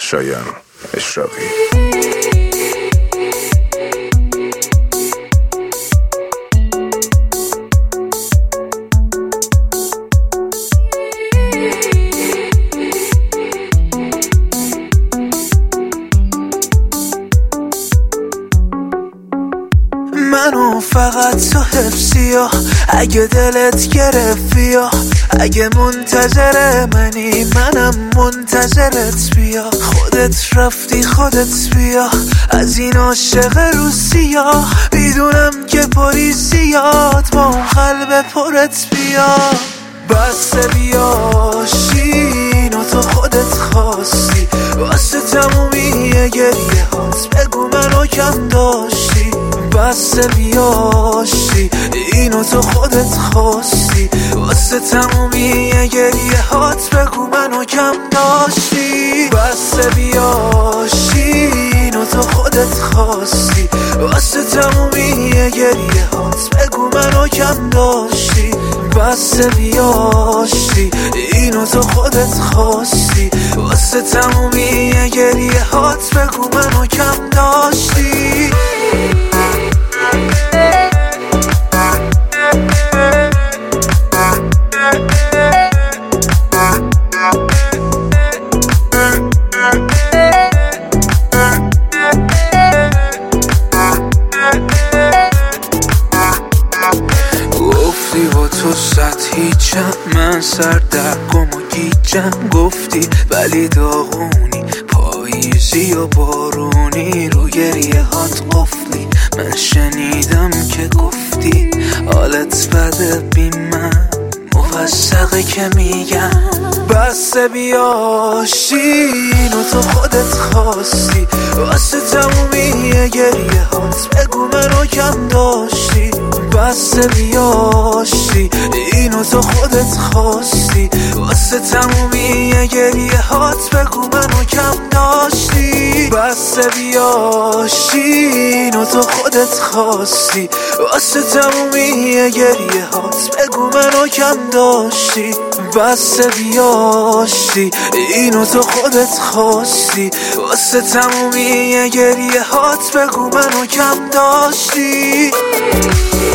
شایان اشراقی. منو فقط تو حفظی ها، اگه دلت گرفت بیا، اگه منتظر منی منم منتظرت بیا، خودت رفتی خودت بیا، از این عاشق روسیا میدونم که پری زیاد با اون قلب پرت بیا. بس بیا شین و تو خودت خواستی، واسه تمومی گریه هات بگو منو کم داشتی. بس بیاشی اینو تو خودت خواستی، واسه تمومی گریه هات بگو منو کم داشتی. بس بیاشی اینو تو خودت خواستی، واسه تمومی گریه هات بگو منو کم داشتی. بس بیاشی اینو تو خودت خواستی، واسه تمومی گریه هات بگو منو کم داشتی. گفتی با تو هیچم، من سردرگم و گیجم، گفتی ولی داغونی، پاییزی و بارونی، رو گریه هات قفلی. من شنیدم که گفتی حالت بده بی من، مفسقه که میگم. بس بیاشین و تو خودت خواستی، واسه تمومی گریه هات بگو منو کم داشتی. بس بیاشی اینو تو خودت خواستی، واسه تمومی گریه هات بگو منو کم داشتی. بس بیاشی اینو تو خودت خواستی، واسه تمومی گریه هات بگو منو کم داشتی. بس بیاشی اینو تو خودت خواستی، واسه تمومی گریه هات بگو منو کم داشتی.